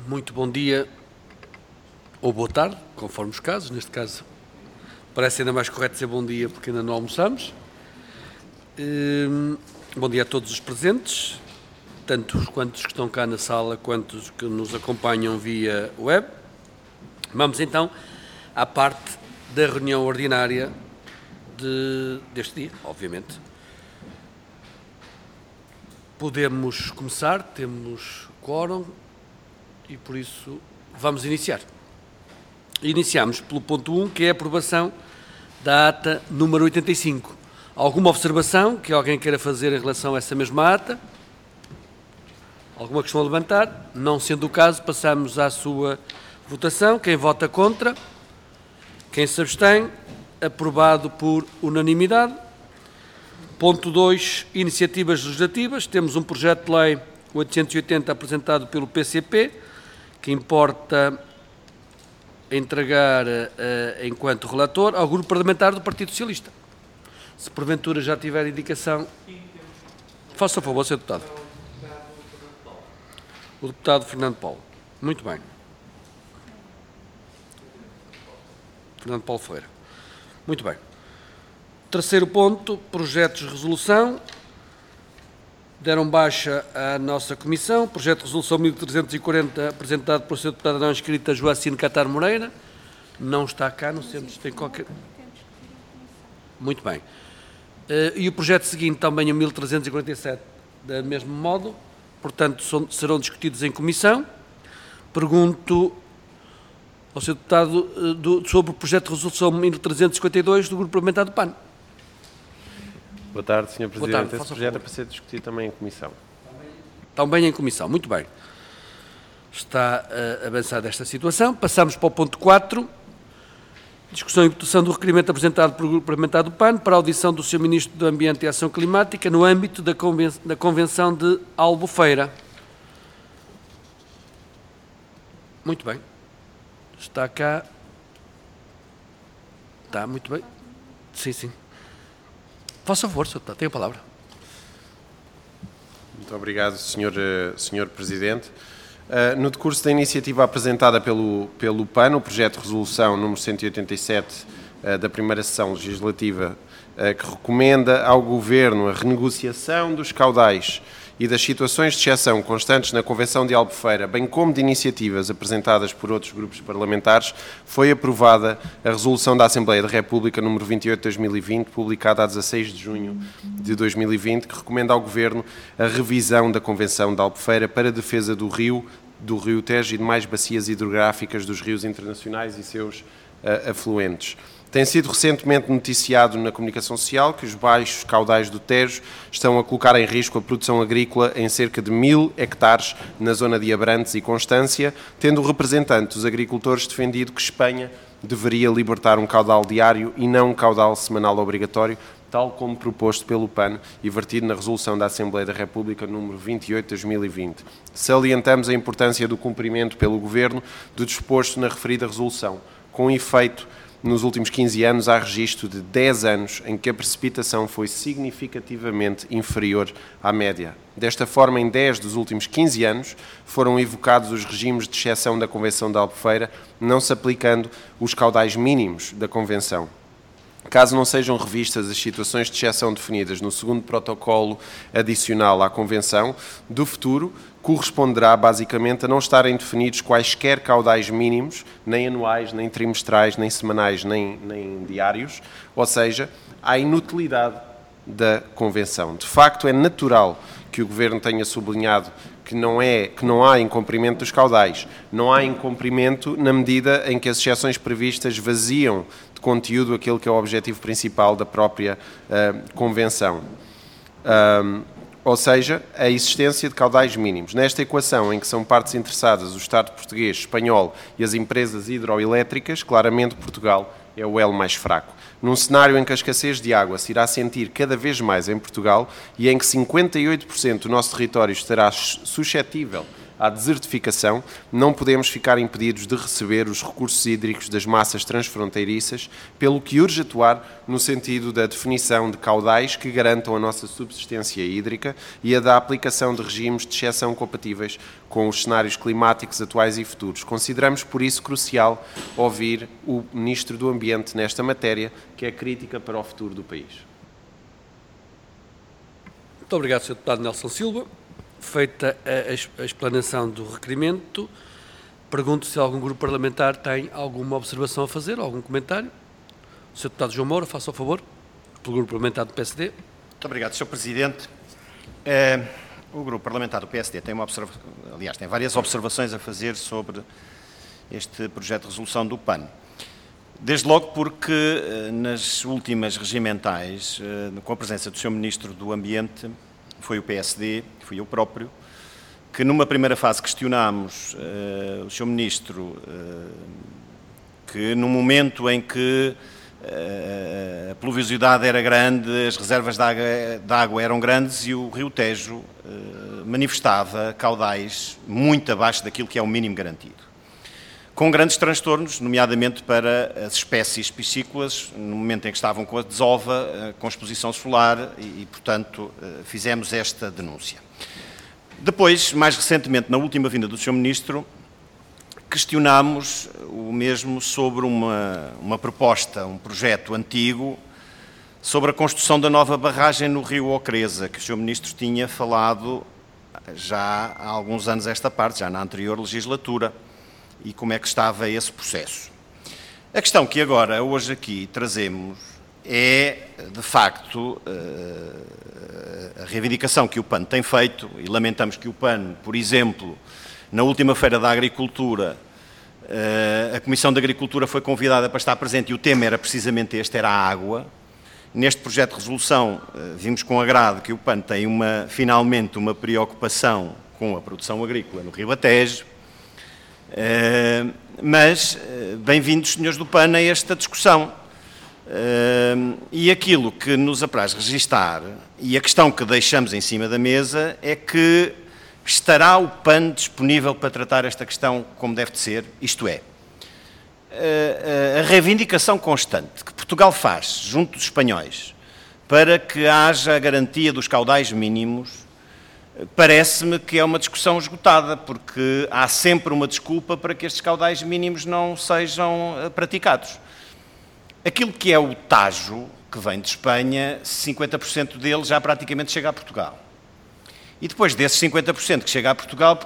Muito bom dia ou boa tarde, conforme os casos. Neste caso, parece ainda mais correto dizer bom dia porque ainda não almoçamos. Bom dia a todos os presentes, tanto quantos que estão cá na sala, quanto os que nos acompanham via web. Vamos então à parte da reunião ordinária deste dia, obviamente. Podemos começar, temos quórum e por isso vamos iniciar. Iniciamos pelo ponto 1, que é a aprovação da ata número 85. Alguma observação que alguém queira fazer em relação a essa mesma ata? Alguma questão a levantar? Não sendo o caso, passamos à sua votação. Quem vota contra? Quem se abstém? Aprovado por unanimidade. Ponto 2, iniciativas legislativas. Temos um projeto de lei 880 apresentado pelo PCP, que importa entregar enquanto relator ao Grupo Parlamentar do Partido Socialista. Se porventura já tiver indicação, faça favor, Sr. Deputado. O Deputado Fernando Paulo. Muito bem. Fernando Paulo Ferreira. Muito bem. Terceiro ponto, projetos de resolução. Deram baixa à nossa comissão. Projeto de resolução 1340, apresentado pelo Sr. Deputado não inscrita Joacine Catar Moreira. Não está cá, não sei se tem qualquer... Muito bem. E o projeto seguinte, também o 1347, do mesmo modo. Portanto, serão discutidos em comissão. Pergunto ao Sr. Deputado sobre o projeto de resolução 1352 do Grupo Parlamentar do PAN. Boa tarde, Sr. Presidente. Boa tarde, esse projeto é para ser discutido também em comissão. Também em comissão. Muito bem. Está avançada esta situação. Passamos para o ponto 4. Discussão e votação do requerimento apresentado pelo Grupo Parlamentar do PAN para a audição do Sr. Ministro do Ambiente e Ação Climática no âmbito da Convenção de Albufeira. Muito bem. Está cá. Está, muito bem. Sim, sim. Faça favor, Sr. Deputado, tem a palavra. Muito obrigado, Sr. Presidente. No decurso da iniciativa apresentada pelo PAN, o projeto de resolução número 187 da primeira sessão legislativa, que recomenda ao Governo a renegociação dos caudais e das situações de exceção constantes na Convenção de Albufeira, bem como de iniciativas apresentadas por outros grupos parlamentares, foi aprovada a Resolução da Assembleia da República número 28/2020, publicada a 16 de junho de 2020, que recomenda ao Governo a revisão da Convenção de Albufeira para a defesa do Rio Tejo e demais bacias hidrográficas dos rios internacionais e seus afluentes. Tem sido recentemente noticiado na comunicação social que os baixos caudais do Tejo estão a colocar em risco a produção agrícola em cerca de 1000 hectares na zona de Abrantes e Constância, tendo o representante dos agricultores defendido que Espanha deveria libertar um caudal diário e não um caudal semanal obrigatório, tal como proposto pelo PAN e vertido na Resolução da Assembleia da República número 28/2020. Salientamos a importância do cumprimento pelo Governo do disposto na referida resolução, com efeito. Nos últimos 15 anos, há registro de 10 anos em que a precipitação foi significativamente inferior à média. Desta forma, em 10 dos últimos 15 anos, foram evocados os regimes de exceção da Convenção de Albufeira, não se aplicando os caudais mínimos da Convenção. Caso não sejam revistas as situações de exceção definidas no segundo protocolo adicional à Convenção, do futuro corresponderá basicamente a não estarem definidos quaisquer caudais mínimos, nem anuais, nem trimestrais, nem semanais, nem diários, ou seja, à inutilidade da Convenção. De facto, é natural que o Governo tenha sublinhado que não há incumprimento dos caudais. Não há incumprimento na medida em que as exceções previstas vaziam de conteúdo aquele que é o objetivo principal da própria Convenção. Ou seja, a existência de caudais mínimos. Nesta equação em que são partes interessadas o Estado português, espanhol e as empresas hidroelétricas, claramente Portugal é o elo mais fraco. Num cenário em que a escassez de água se irá sentir cada vez mais em Portugal e em que 58% do nosso território estará suscetível à desertificação, não podemos ficar impedidos de receber os recursos hídricos das massas transfronteiriças, pelo que urge atuar no sentido da definição de caudais que garantam a nossa subsistência hídrica e a da aplicação de regimes de exceção compatíveis com os cenários climáticos atuais e futuros. Consideramos, por isso, crucial ouvir o Ministro do Ambiente nesta matéria, que é crítica para o futuro do país. Muito obrigado, Sr. Deputado Nelson Silva. Feita a explanação do requerimento, pergunto se algum grupo parlamentar tem alguma observação a fazer, algum comentário. O Sr. Deputado João Moura, faça o favor, pelo grupo parlamentar do PSD. Muito obrigado, Sr. Presidente. O grupo parlamentar do PSD tem tem várias observações a fazer sobre este projeto de resolução do PAN. Desde logo porque nas últimas regimentais, com a presença do Sr. Ministro do Ambiente, foi o PSD, fui eu próprio, que numa primeira fase questionámos o Sr. Ministro que no momento em que a pluviosidade era grande, as reservas de água eram grandes e o Rio Tejo manifestava caudais muito abaixo daquilo que é o mínimo garantido, com grandes transtornos, nomeadamente para as espécies piscícolas, no momento em que estavam com a desova, com exposição solar e, portanto, fizemos esta denúncia. Depois, mais recentemente, na última vinda do Sr. Ministro, questionámos o mesmo sobre uma proposta, um projeto antigo, sobre a construção da nova barragem no Rio Ocreza, que o Sr. Ministro tinha falado já há alguns anos esta parte, já na anterior legislatura, e como é que estava esse processo. A questão que agora, hoje aqui, trazemos é, de facto, a reivindicação que o PAN tem feito, e lamentamos que o PAN, por exemplo, na última Feira da Agricultura, a Comissão de Agricultura foi convidada para estar presente e o tema era precisamente este, era a água. Neste projeto de resolução, vimos com agrado que o PAN tem finalmente uma preocupação com a produção agrícola no Rio Tejo. Mas bem-vindos, senhores do PAN, a esta discussão. E aquilo que nos apraz registar, e a questão que deixamos em cima da mesa, é que estará o PAN disponível para tratar esta questão como deve de ser, isto é, a reivindicação constante que Portugal faz junto dos espanhóis para que haja a garantia dos caudais mínimos. Parece-me que é uma discussão esgotada, porque há sempre uma desculpa para que estes caudais mínimos não sejam praticados. Aquilo que é o Tajo, que vem de Espanha, 50% dele já praticamente chega a Portugal. E depois desses 50% que chega a Portugal,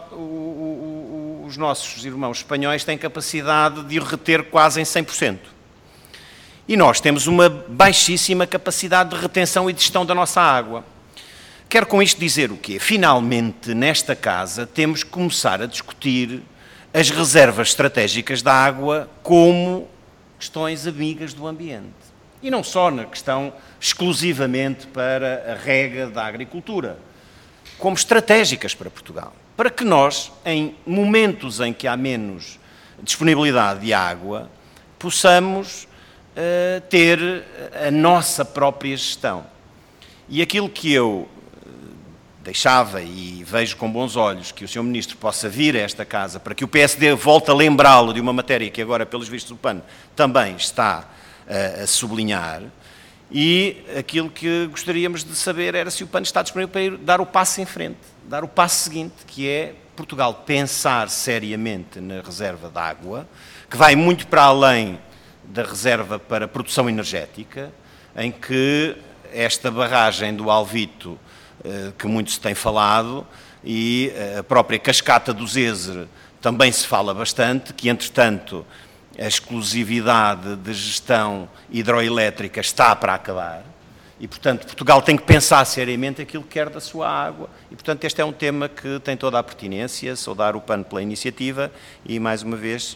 os nossos irmãos espanhóis têm capacidade de o reter quase em 100%. E nós temos uma baixíssima capacidade de retenção e de gestão da nossa água. Quero com isto dizer o quê? Finalmente, nesta casa, temos que começar a discutir as reservas estratégicas da água como questões amigas do ambiente. E não só na questão exclusivamente para a rega da agricultura, como estratégicas para Portugal. Para que nós, em momentos em que há menos disponibilidade de água, possamos ter a nossa própria gestão. E aquilo que eu deixava e vejo com bons olhos que o Sr. Ministro possa vir a esta casa para que o PSD volte a lembrá-lo de uma matéria que agora, pelos vistos do PAN, também está a sublinhar, e aquilo que gostaríamos de saber era se o PAN está disponível para ir dar o passo em frente, dar o passo seguinte, que é Portugal pensar seriamente na reserva de água, que vai muito para além da reserva para produção energética, em que esta barragem do Alvito, que muito se tem falado, e a própria cascata do Zezer também se fala bastante, que entretanto a exclusividade de gestão hidroelétrica está para acabar e, portanto, Portugal tem que pensar seriamente aquilo que quer da sua água e, portanto, este é um tema que tem toda a pertinência. Saudar o PAN pela iniciativa e, mais uma vez,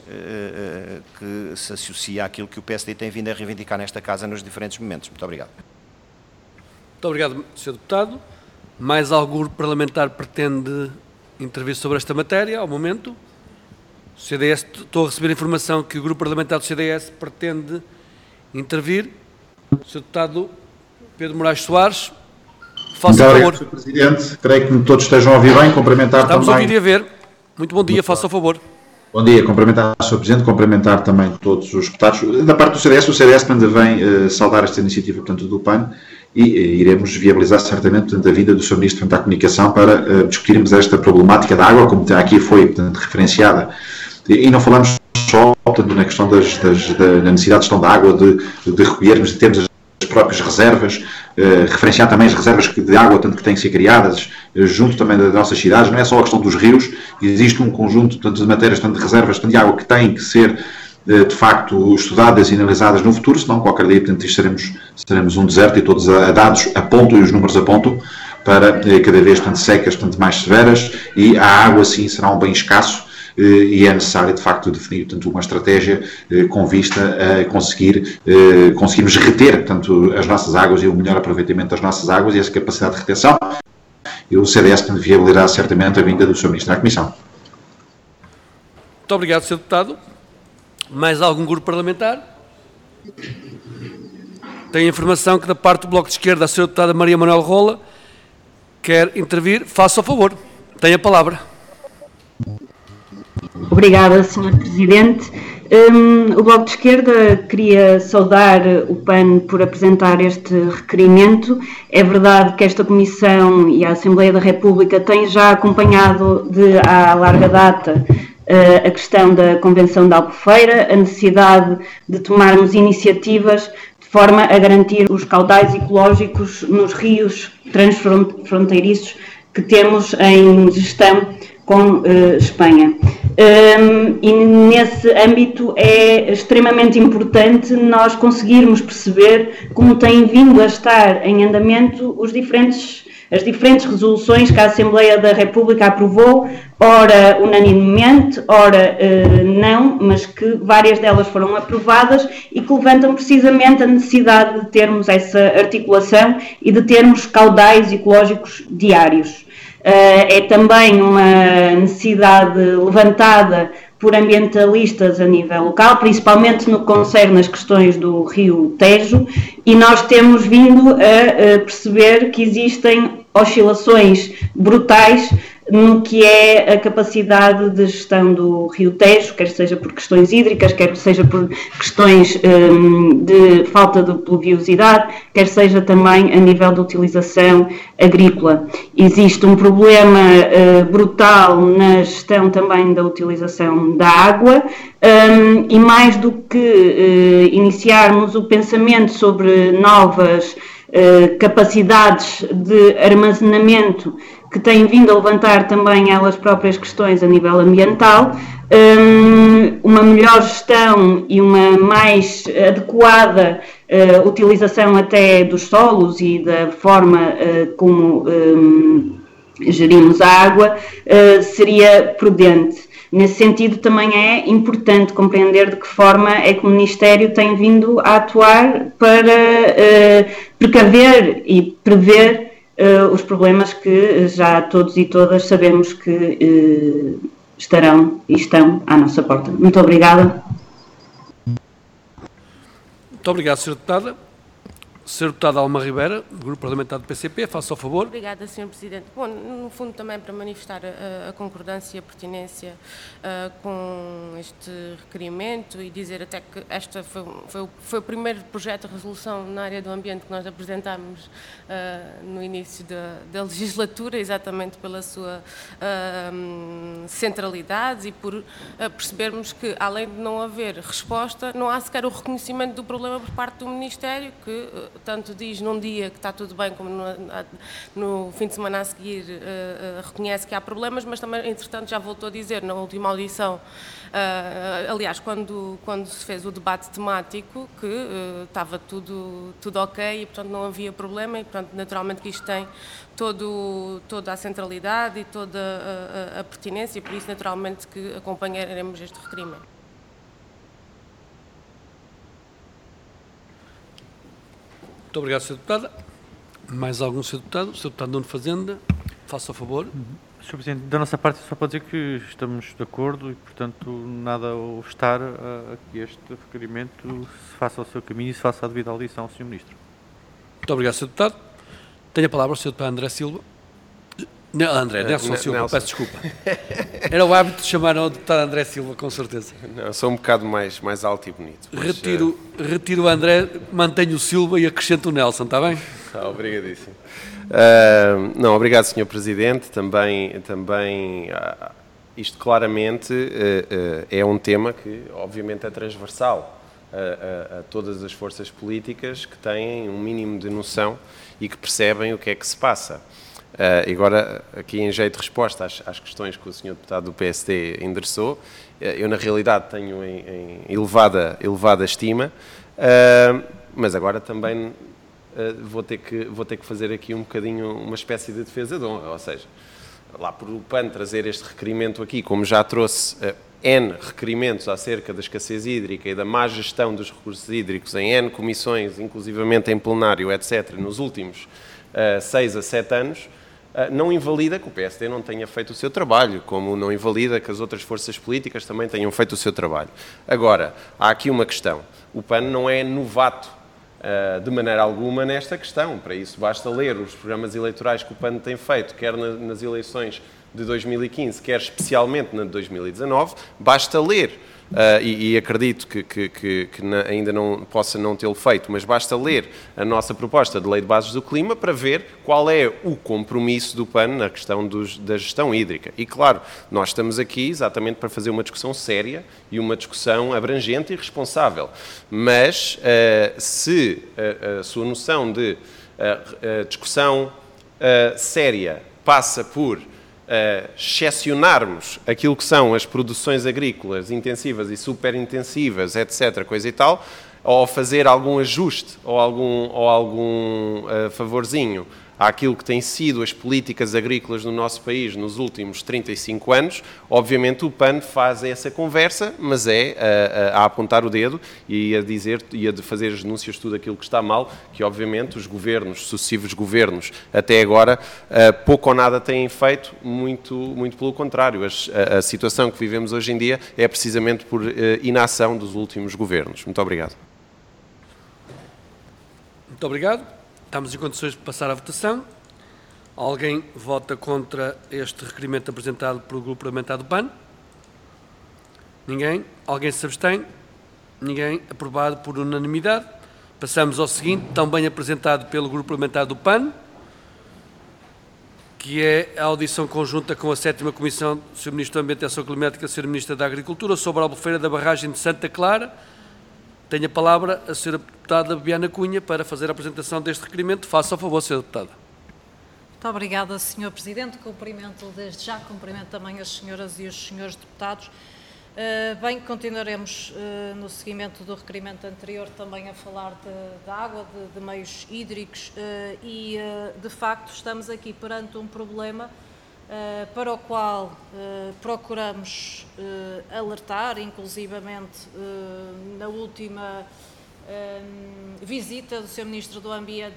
que se associa àquilo que o PSD tem vindo a reivindicar nesta casa nos diferentes momentos. Muito obrigado. Muito obrigado, Sr. Deputado. Mais algum grupo parlamentar pretende intervir sobre esta matéria, ao momento? O CDS, estou a receber a informação que o grupo parlamentar do CDS pretende intervir. Sr. Deputado Pedro Moraes Soares, faça favor. Sr. Presidente. Creio que todos estejam a ouvir bem. Cumprimentar Estamos também. a ouvir e a ver. Muito bom dia, faça o favor. Bom dia, cumprimentar o Sr. Presidente, cumprimentar também todos os deputados. Da parte do CDS, o CDS também vem saudar esta iniciativa, portanto, do PAN e iremos viabilizar certamente, portanto, a vinda do Sr. Ministro da Comunicação para discutirmos esta problemática da água, como aqui foi, portanto, referenciada. E não falamos só, portanto, na questão da necessidade de gestão da água, de recolhermos e termos as próprias reservas, referenciar também as reservas de água, tanto que têm que ser criadas junto também das nossas cidades. Não é só a questão dos rios, existe um conjunto, portanto, de matérias, tanto de reservas, tanto de água, que têm que ser de facto estudadas e analisadas no futuro, senão qualquer dia, portanto, seremos um deserto e todos os dados apontam e os números apontam para cada vez, portanto, secas, portanto, mais severas, e a água sim será um bem escasso. E é necessário, de facto, definir, portanto, uma estratégia com vista a conseguirmos reter, portanto, as nossas águas e o melhor aproveitamento das nossas águas e essa capacidade de retenção. E o CDS viabilizará certamente a vinda do Sr. Ministro da Comissão. Muito obrigado, Sr. Deputado. Mais algum grupo parlamentar? Tenho informação que da parte do Bloco de Esquerda a Sra. Deputada Maria Manuel Rola quer intervir. Faça o favor. Tem a palavra. Obrigada, Sr. Presidente. O Bloco de Esquerda queria saudar o PAN por apresentar este requerimento. É verdade que esta Comissão e a Assembleia da República têm já acompanhado há larga data a questão da Convenção de Albufeira, a necessidade de tomarmos iniciativas de forma a garantir os caudais ecológicos nos rios transfronteiriços que temos em gestão com Espanha. E nesse âmbito é extremamente importante nós conseguirmos perceber como têm vindo a estar em andamento as diferentes resoluções que a Assembleia da República aprovou, ora unanimemente, ora não, mas que várias delas foram aprovadas e que levantam precisamente a necessidade de termos essa articulação e de termos caudais ecológicos diários. É também uma necessidade levantada por ambientalistas a nível local, principalmente no que concerne as questões do Rio Tejo, e nós temos vindo a perceber que existem oscilações brutais no que é a capacidade de gestão do Rio Tejo, quer seja por questões hídricas, quer seja por questões de falta de pluviosidade, quer seja também a nível de utilização agrícola. Existe um problema brutal na gestão também da utilização da água, e mais do que iniciarmos o pensamento sobre novas capacidades de armazenamento que têm vindo a levantar também elas próprias questões a nível ambiental, uma melhor gestão e uma mais adequada utilização até dos solos e da forma como gerimos a água seria prudente. Nesse sentido, também é importante compreender de que forma é que o Ministério tem vindo a atuar para precaver e prever os problemas que já todos e todas sabemos que estarão e estão à nossa porta. Muito obrigada. Muito obrigado, Sra. Deputada. Sra. Deputada Alma Ribeira, do Grupo Parlamentar do PCP, faça o favor. Obrigada, Sr. Presidente. Bom, no fundo também para manifestar a concordância e a pertinência com este requerimento e dizer até que este foi o primeiro projeto de resolução na área do ambiente que nós apresentámos no início da legislatura, exatamente pela sua centralidade e por percebermos que, além de não haver resposta, não há sequer o reconhecimento do problema por parte do Ministério, que tanto diz num dia que está tudo bem, como no fim de semana a seguir reconhece que há problemas, mas também, entretanto, já voltou a dizer na última audição, aliás, quando se fez o debate temático, que estava tudo ok e, portanto, não havia problema e, portanto, naturalmente que isto tem toda a centralidade e toda a pertinência e, por isso, naturalmente, que acompanharemos este requerimento. Muito obrigado, Sr. Deputada. Mais algum Sr. Deputado? Sr. Deputado Nuno Fazenda, faça o favor. Sr. Presidente, da nossa parte só pode dizer que estamos de acordo e, portanto, nada a obstar a que este requerimento se faça o seu caminho e se faça a devida audição ao Sr. Ministro. Muito obrigado, Sr. Deputado. Tenho a palavra o Sr. Deputado André Silva. Não, André, Nelson Silva, peço desculpa. Era o hábito de chamar ao deputado André Silva, com certeza. Não, sou um bocado mais alto e bonito. Mas, retiro o André, mantenho o Silva e acrescento o Nelson, está bem? Obrigadíssimo. Não, obrigado, Sr. Presidente. Também isto claramente é um tema que, obviamente, é transversal a todas as forças políticas que têm um mínimo de noção e que percebem o que é que se passa. Agora, aqui em jeito de resposta às questões que o Sr. Deputado do PSD endereçou, eu, na realidade, tenho em elevada estima, mas agora também vou ter que fazer aqui um bocadinho uma espécie de defesa de honra, ou seja, lá por o PAN trazer este requerimento aqui, como já trouxe N requerimentos acerca da escassez hídrica e da má gestão dos recursos hídricos em N comissões, inclusivamente em plenário, etc., nos últimos 6 a 7 anos, não invalida que o PSD não tenha feito o seu trabalho, como não invalida que as outras forças políticas também tenham feito o seu trabalho. Agora, há aqui uma questão. O PAN não é novato de maneira alguma nesta questão. Para isso basta ler os programas eleitorais que o PAN tem feito, quer nas eleições de 2015, quer especialmente na de 2019, basta ler, e acredito que ainda não possa não tê-lo feito, mas basta ler a nossa proposta de Lei de Bases do Clima para ver qual é o compromisso do PAN na questão da gestão hídrica. E claro, nós estamos aqui exatamente para fazer uma discussão séria e uma discussão abrangente e responsável. Mas se a sua noção de discussão séria passa por excepcionarmos aquilo que são as produções agrícolas intensivas e superintensivas, etc., coisa e tal, ou fazer algum ajuste ou algum favorzinho àquilo que têm sido as políticas agrícolas no nosso país nos últimos 35 anos, obviamente o PAN faz essa conversa, mas é a apontar o dedo e a dizer e a fazer as denúncias de tudo aquilo que está mal, que obviamente os governos, sucessivos governos, até agora, pouco ou nada têm feito, muito pelo contrário. A situação que vivemos hoje em dia é precisamente por inação dos últimos governos. Muito obrigado. Muito obrigado. Estamos em condições de passar à votação. Alguém vota contra este requerimento apresentado pelo Grupo Parlamentar do PAN? Ninguém? Alguém se abstém? Ninguém? Aprovado por unanimidade. Passamos ao seguinte, também apresentado pelo Grupo Parlamentar do PAN, que é a audição conjunta com a 7ª Comissão do Sr. Ministro do Ambiente e Ação Climática e Sr. Ministro da Agricultura sobre a albufeira da barragem de Santa Clara. Tenho a palavra a Sra. Deputada Bibiana Cunha para fazer a apresentação deste requerimento. Faça o favor, Sra. Deputada. Muito obrigada, Sr. Presidente. Cumprimento desde já, cumprimento também as senhoras e os senhores deputados. Bem, continuaremos no seguimento do requerimento anterior também a falar de água, de meios hídricos e, de facto, estamos aqui perante um problema para o qual procuramos alertar, inclusivamente na última visita do Sr. Ministro do Ambiente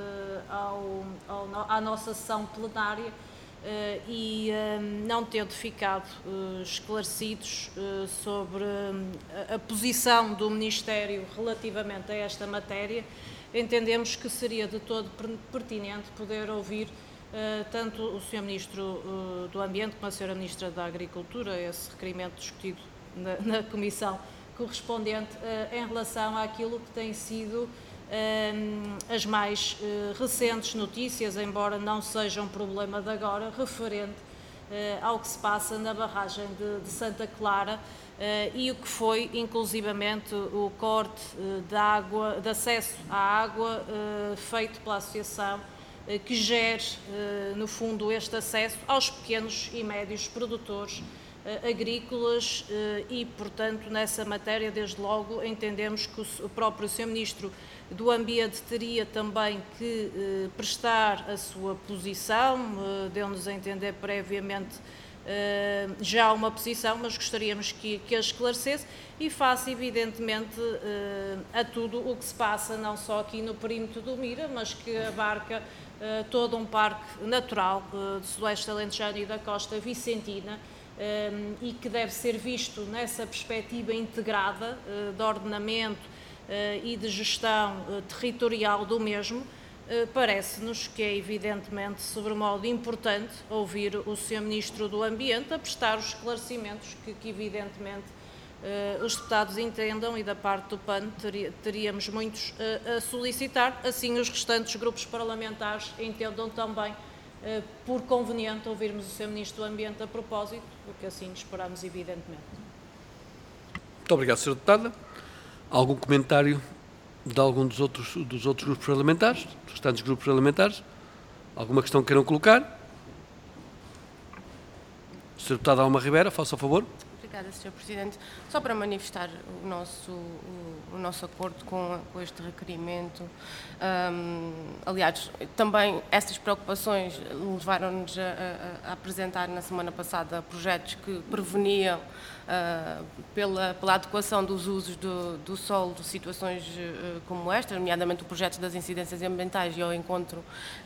à nossa sessão plenária e não tendo ficado esclarecidos sobre a posição do Ministério relativamente a esta matéria, entendemos que seria de todo pertinente poder ouvir tanto o Sr. Ministro do Ambiente como a Sra. Ministra da Agricultura, esse requerimento discutido na Comissão correspondente em relação àquilo que tem sido as mais recentes notícias, embora não seja um problema de agora, referente ao que se passa na barragem de Santa Clara e o que foi, inclusivamente, o corte de acesso à água feito pela Associação que gere, no fundo, este acesso aos pequenos e médios produtores agrícolas e, portanto, nessa matéria, desde logo, entendemos que o próprio Sr. Ministro do Ambiente teria também que prestar a sua posição, deu-nos a entender previamente já uma posição, mas gostaríamos que a esclarecesse e face, evidentemente, a tudo o que se passa, não só aqui no perímetro do Mira, mas que abarca todo um parque natural do Sudoeste Alentejano e da Costa Vicentina e que deve ser visto nessa perspectiva integrada de ordenamento e de gestão territorial do mesmo, parece-nos que é evidentemente sobremodo importante ouvir o Sr. Ministro do Ambiente a prestar os esclarecimentos que evidentemente os deputados entendam, e da parte do PAN teríamos muitos a solicitar, assim os restantes grupos parlamentares entendam também por conveniente ouvirmos o Sr. Ministro do Ambiente a propósito, porque assim esperamos evidentemente. Muito obrigado, Sra. Deputada. Algum comentário de algum dos outros grupos parlamentares, dos restantes grupos parlamentares? Alguma questão que queiram colocar? Sra. Deputada Alma Ribeira, faça o favor. Obrigada, Sr. Presidente. Só para manifestar o nosso acordo com este requerimento. Aliás, também essas preocupações levaram-nos a apresentar na semana passada projetos que preveniam pela adequação dos usos do solo de situações como esta, nomeadamente o projeto das incidências ambientais e ao encontro,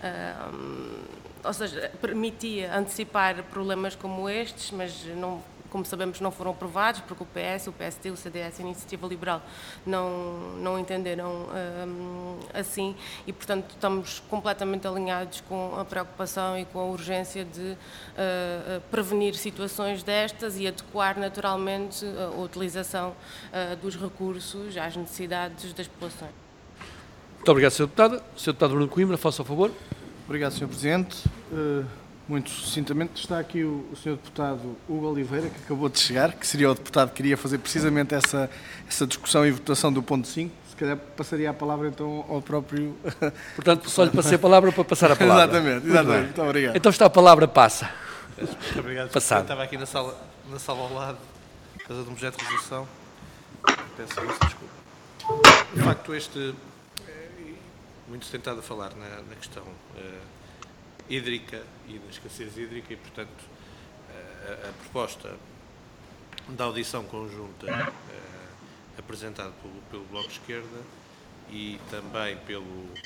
ou seja, permitia antecipar problemas como estes, mas não, como sabemos, não foram aprovados, porque o PS, o PSD, o CDS e a Iniciativa Liberal não entenderam assim, e, portanto, estamos completamente alinhados com a preocupação e com a urgência de prevenir situações destas e adequar naturalmente a utilização dos recursos às necessidades das populações. Muito obrigado, Sra. Deputada. Sr. Deputado Bruno Coimbra, faça o favor. Obrigado, Sr. Presidente. Muito sucintamente, está aqui o Sr. Deputado Hugo Oliveira, que acabou de chegar, que seria o deputado que queria fazer precisamente essa discussão e votação do ponto 5. Se calhar passaria a palavra então ao próprio... Portanto, só lhe passei a palavra para passar a palavra. Exatamente. Muito obrigado. Então está a palavra, passa. Muito obrigado. Passado. Estava aqui na sala ao lado, por causa de um projeto de resolução. Peço imensa desculpa. De facto, muito tentado a falar na questão hídrica e da escassez hídrica, e, portanto, a proposta da audição conjunta apresentada pelo Bloco de Esquerda e também pelo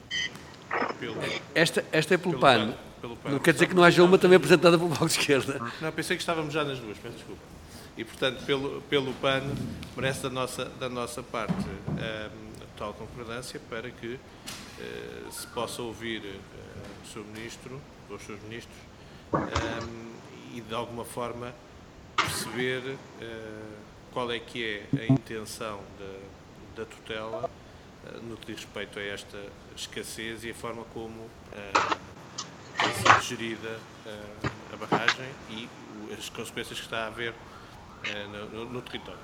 Esta é pelo PAN. Não quer dizer que não haja uma também apresentada pelo Bloco de Esquerda. Não, pensei que estávamos já nas duas, peço desculpa. E, portanto, pelo PAN, merece da nossa parte total concordância para que se possa ouvir o Sr. Ministro, ou os seus ministros, e de alguma forma perceber qual é que é a intenção da tutela no que diz respeito a esta escassez e a forma como tem sido gerida a barragem e as consequências que está a haver no território.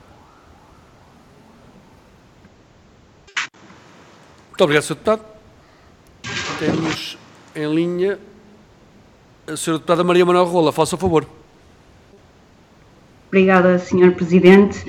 Muito obrigado, Sr. Deputado. Temos em linha a Sra. Deputada Maria Manuel Rola. Faça o favor. Obrigada, Sr. Presidente.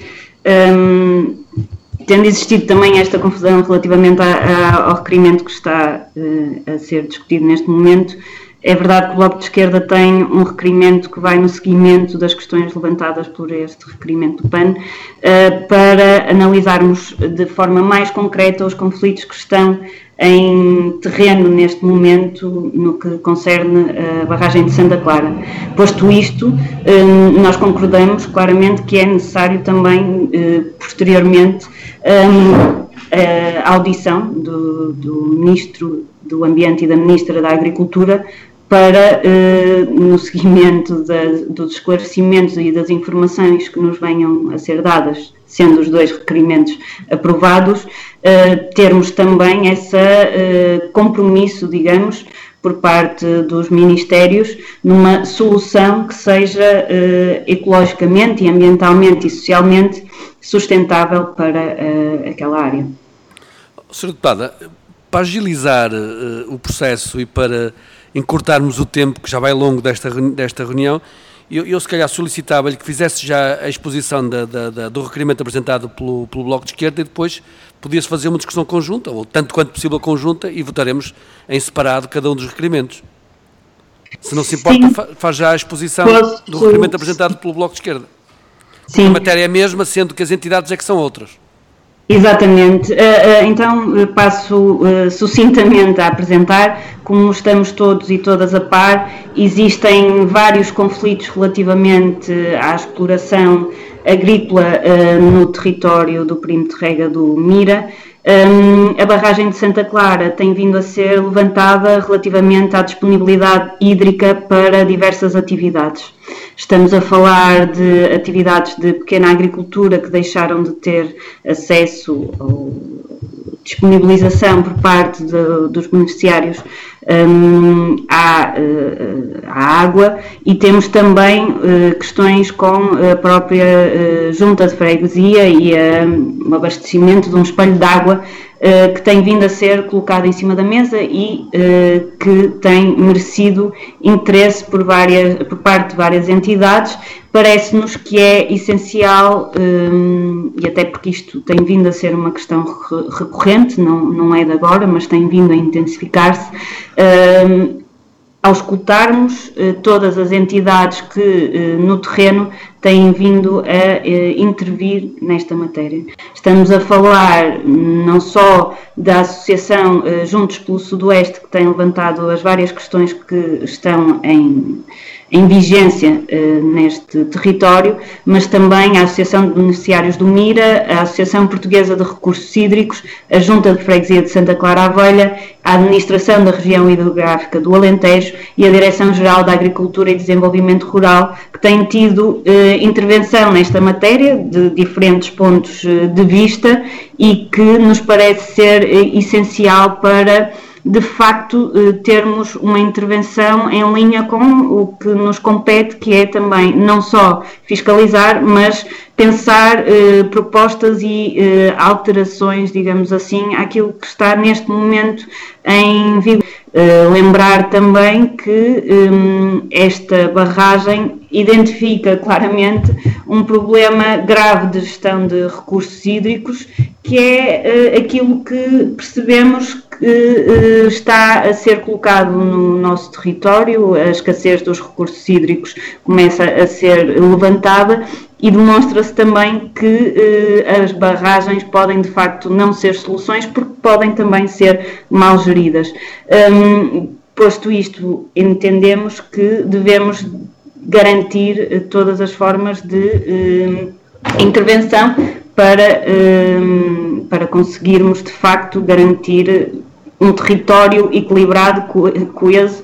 Tendo existido também esta confusão relativamente ao requerimento que está a ser discutido neste momento, é verdade que o Bloco de Esquerda tem um requerimento que vai no seguimento das questões levantadas por este requerimento do PAN, para analisarmos de forma mais concreta os conflitos que estão em terreno neste momento no que concerne a barragem de Santa Clara. Posto isto, nós concordamos claramente que é necessário também, posteriormente, a audição do Ministro do Ambiente e da Ministra da Agricultura para, no seguimento dos esclarecimentos e das informações que nos venham a ser dadas, sendo os dois requerimentos aprovados, termos também esse compromisso, digamos, por parte dos Ministérios, numa solução que seja ecologicamente e ambientalmente e socialmente sustentável para aquela área. Sra. Deputada, para agilizar o processo e para encurtarmos o tempo que já vai longo desta reunião, eu se calhar solicitava-lhe que fizesse já a exposição do requerimento apresentado pelo Bloco de Esquerda e depois podia-se fazer uma discussão conjunta, ou tanto quanto possível conjunta, e votaremos em separado cada um dos requerimentos. Se não se importa, faz já a exposição do requerimento apresentado pelo Bloco de Esquerda. Sim. A matéria é a mesma, sendo que as entidades é que são outras. Exatamente. Então passo sucintamente a apresentar. Como estamos todos e todas a par, existem vários conflitos relativamente à exploração agrícola no território do perímetro de rega do Mira, A barragem de Santa Clara tem vindo a ser levantada relativamente à disponibilidade hídrica para diversas atividades. Estamos a falar de atividades de pequena agricultura que deixaram de ter acesso ou disponibilização por parte dos beneficiários à água, e temos também questões com a própria junta de freguesia e o abastecimento de um espelho de água que tem vindo a ser colocado em cima da mesa e que tem merecido interesse por parte de várias entidades. Parece-nos que é essencial, e até porque isto tem vindo a ser uma questão recorrente, não é de agora, mas tem vindo a intensificar-se, ao escutarmos todas as entidades que no terreno têm vindo a intervir nesta matéria. Estamos a falar não só da Associação Juntos pelo Sudoeste, que tem levantado as várias questões que estão em vigência neste território, mas também a Associação de Beneficiários do Mira, a Associação Portuguesa de Recursos Hídricos, a Junta de Freguesia de Santa Clara à Velha, a Administração da Região Hidrográfica do Alentejo e a Direção-Geral da Agricultura e Desenvolvimento Rural, que têm tido intervenção nesta matéria de diferentes pontos de vista e que nos parece ser essencial para, de facto, termos uma intervenção em linha com o que nos compete, que é também não só fiscalizar, mas pensar propostas e alterações, digamos assim, àquilo que está neste momento em vigor. Lembrar também que esta barragem identifica claramente um problema grave de gestão de recursos hídricos, que é aquilo que percebemos que está a ser colocado no nosso território. A escassez dos recursos hídricos começa a ser levantada e demonstra-se também que as barragens podem, de facto, não ser soluções, porque podem também ser mal geridas. Posto isto, entendemos que devemos garantir todas as formas de intervenção para conseguirmos, de facto, garantir um território equilibrado, coeso,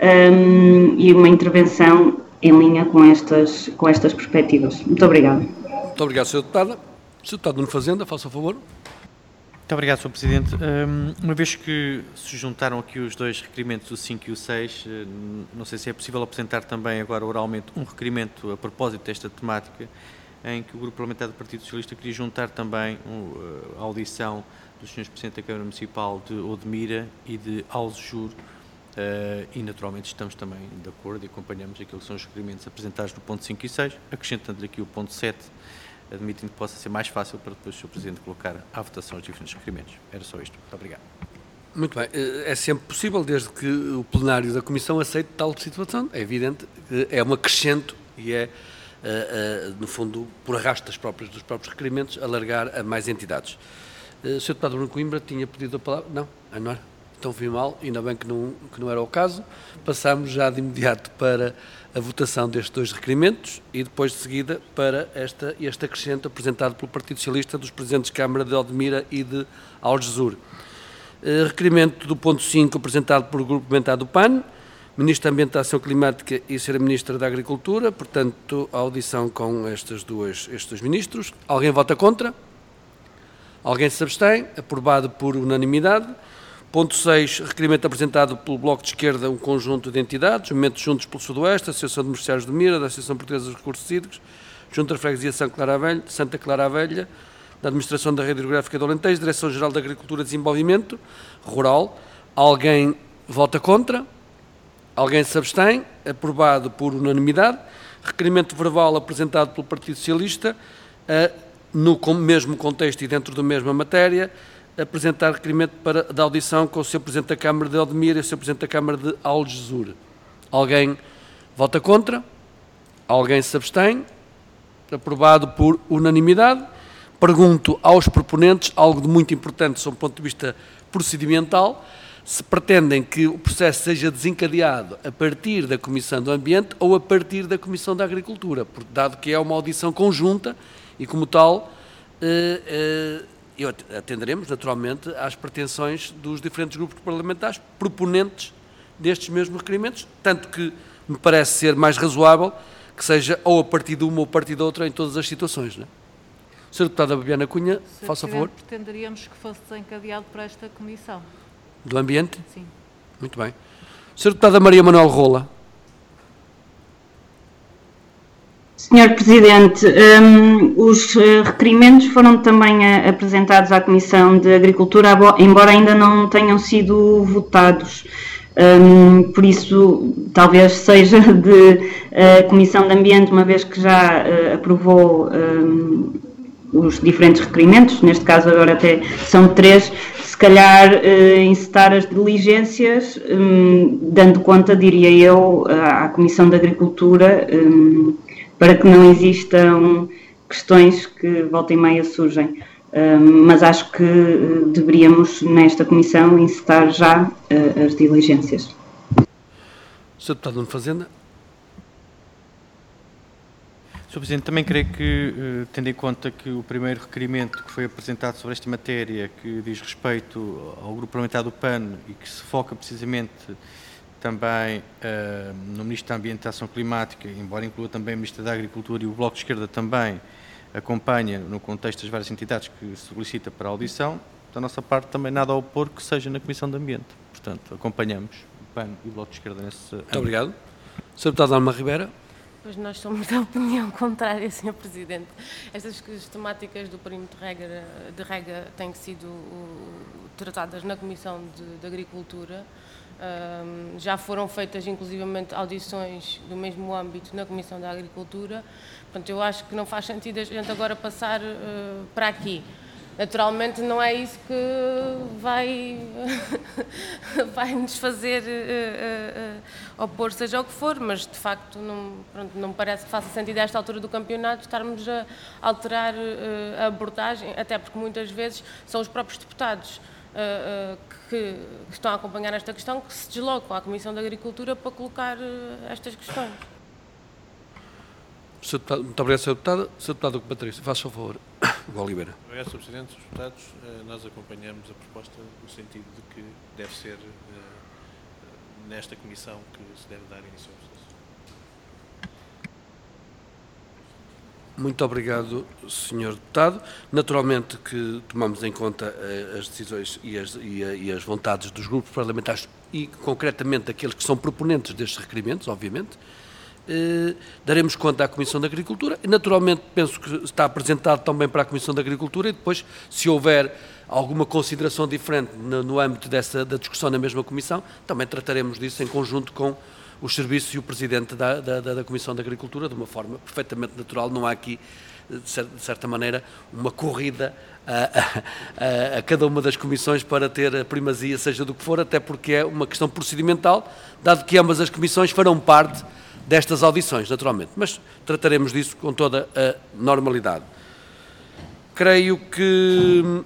e uma intervenção em linha com estas perspectivas. Muito obrigada. Muito obrigado, Sr. Deputada. Sr. Deputado Nuno Fazenda, faça o favor. Muito obrigado, Sr. Presidente. Uma vez que se juntaram aqui os dois requerimentos, o 5 e o 6, não sei se é possível apresentar também agora oralmente um requerimento a propósito desta temática, em que o Grupo Parlamentar do Partido Socialista queria juntar também a audição dos Srs. Presidente da Câmara Municipal de Odmira e de Algesur, e naturalmente estamos também de acordo e acompanhamos aquilo que são os requerimentos apresentados no ponto 5 e 6, acrescentando aqui o ponto 7, admitindo que possa ser mais fácil para depois o Sr. Presidente colocar à votação os diferentes requerimentos. Era só isto. Muito obrigado. Muito bem. É sempre possível, desde que o plenário da Comissão aceite tal situação. É evidente que é um acrescento e é, no fundo, por arrasto dos próprios requerimentos, alargar a mais entidades. O Sr. Deputado Bruno Coimbra tinha pedido a palavra? Não? Não era? Então vi mal, ainda bem que não era o caso. Passamos já de imediato para a votação destes dois requerimentos e depois de seguida para este acrescento apresentado pelo Partido Socialista dos Presidentes de Câmara de Odmira e de Algesur. Requerimento do ponto 5 apresentado pelo Grupo Parlamentar do PAN, Ministro da Ambiente e Ação Climática e Sra. Ministra da Agricultura, portanto, a audição com estes dois ministros. Alguém vota contra? Alguém se abstém? Aprovado por unanimidade. Ponto 6, requerimento apresentado pelo Bloco de Esquerda, um conjunto de entidades, Movimentos Juntos pelo Sudoeste, Associação de Beneficiários do Mira, da Associação Portuguesa dos Recursos Hídricos, Junta de Freguesia de Santa Clara à Velha, da Administração da Rede Hidrográfica do Alentejo, Direção-Geral da Agricultura e Desenvolvimento Rural. Alguém vota contra? Alguém se abstém? Aprovado por unanimidade. Requerimento verbal apresentado pelo Partido Socialista, no mesmo contexto e dentro da mesma matéria, apresentar requerimento da audição com o Sr. Presidente da Câmara de Odmira e o Sr. Presidente da Câmara de Algesur. Alguém vota contra? Alguém se abstém? Aprovado por unanimidade. Pergunto aos proponentes, algo de muito importante sob o ponto de vista procedimental, se pretendem que o processo seja desencadeado a partir da Comissão do Ambiente ou a partir da Comissão da Agricultura, porque dado que é uma audição conjunta e, como tal, e atenderemos naturalmente às pretensões dos diferentes grupos parlamentares proponentes destes mesmos requerimentos, tanto que me parece ser mais razoável que seja ou a partir de uma ou a partir de outra em todas as situações. Não é? Sra. Deputada Bibiana Cunha, faça favor. Pretenderíamos que fosse desencadeado por esta comissão. Do Ambiente? Sim. Muito bem. Sra. Deputada Maria Manuel Rola. Senhor Presidente, os requerimentos foram também apresentados à Comissão de Agricultura, embora ainda não tenham sido votados. Por isso, talvez seja de Comissão de Ambiente, uma vez que já aprovou os diferentes requerimentos, neste caso agora até são 3, se calhar encetar as diligências, dando conta, diria eu, à Comissão de Agricultura, para que não existam questões que volta e meia surgem. Mas acho que deveríamos, nesta comissão, encetar já as diligências. Sr. Deputado Nuno Fazenda. Sr. Presidente, também creio que, tendo em conta que o primeiro requerimento que foi apresentado sobre esta matéria, que diz respeito ao Grupo Parlamentar do PAN e que se foca precisamente também no Ministro da Ambiente e Ação Climática, embora inclua também o Ministro da Agricultura e o Bloco de Esquerda também acompanha no contexto das várias entidades que solicita para a audição, da nossa parte também nada a opor que seja na Comissão de Ambiente. Portanto, acompanhamos o PAN e o Bloco de Esquerda nesse Muito obrigado. Sr. Deputado Alma Ribeira. Pois nós somos da opinião contrária, Sr. Presidente. Estas temáticas do perímetro de rega têm sido tratadas na Comissão de Agricultura. Já foram feitas, inclusivamente, audições do mesmo âmbito na Comissão da Agricultura. Portanto, eu acho que não faz sentido a gente agora passar para aqui. Naturalmente, não é isso que vai nos fazer opor, seja o que for, mas, de facto, não me parece que faça sentido a esta altura do campeonato estarmos a alterar a abordagem, até porque, muitas vezes, são os próprios deputados que estão a acompanhar esta questão, que se deslocam à Comissão da Agricultura para colocar estas questões. Muito obrigado, Sr. Deputado. Sr. Deputado Patrício, faça o favor. O Oliveira. Obrigado, Sr. Presidente. Os deputados, nós acompanhamos a proposta no sentido de que deve ser nesta comissão que se deve dar início ao processo. Muito obrigado, Sr. Deputado. Naturalmente que tomamos em conta as decisões e as vontades dos grupos parlamentares e, concretamente, daqueles que são proponentes destes requerimentos, obviamente. Daremos conta à Comissão da Agricultura e, naturalmente, penso que está apresentado também para a Comissão da Agricultura e depois, se houver alguma consideração diferente no âmbito da discussão na mesma Comissão, também trataremos disso em conjunto com os serviços e o Presidente da Comissão da Agricultura, de uma forma perfeitamente natural. Não há aqui, de certa maneira, uma corrida a cada uma das comissões para ter a primazia, seja do que for, até porque é uma questão procedimental, dado que ambas as comissões farão parte destas audições, naturalmente, mas trataremos disso com toda a normalidade. Creio que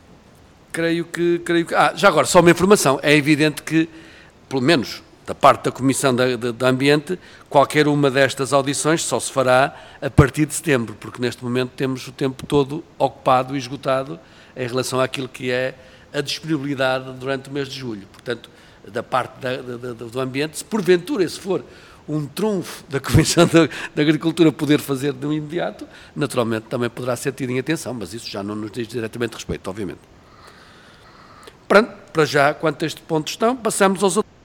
já agora, só uma informação, é evidente que, pelo menos da parte da Comissão de Ambiente, qualquer uma destas audições só se fará a partir de setembro, porque neste momento temos o tempo todo ocupado e esgotado em relação àquilo que é a disponibilidade durante o mês de julho. Portanto, da parte do Ambiente, se porventura esse for um trunfo da Comissão da Agricultura poder fazer de imediato, naturalmente também poderá ser tido em atenção, mas isso já não nos diz diretamente respeito, obviamente. Pronto, para já, quanto a este ponto estão, passamos aos outros.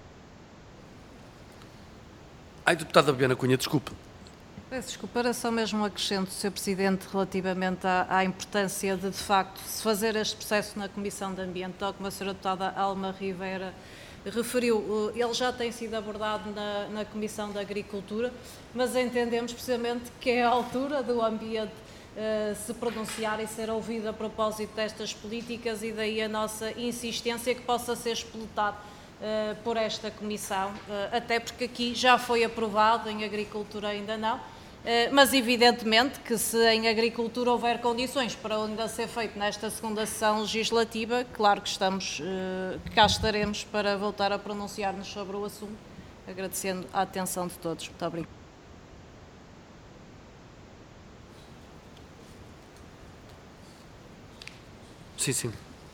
Deputada Bibiana Cunha, desculpe. Peço desculpa, era só mesmo um acrescento, Sr. Presidente, relativamente à importância de facto, se fazer este processo na Comissão de Ambiente, tal como a Sra. Deputada Alma Ribeira referiu, ele já tem sido abordado na Comissão da Agricultura, mas entendemos precisamente que é a altura do ambiente se pronunciar e ser ouvido a propósito destas políticas, e daí a nossa insistência que possa ser explotado por esta Comissão, até porque aqui já foi aprovado, em Agricultura ainda não, mas evidentemente que se em Agricultura houver condições para ainda ser feito nesta segunda sessão legislativa, claro que cá estaremos para voltar a pronunciar-nos sobre o assunto, agradecendo a atenção de todos. Muito obrigada. Sim.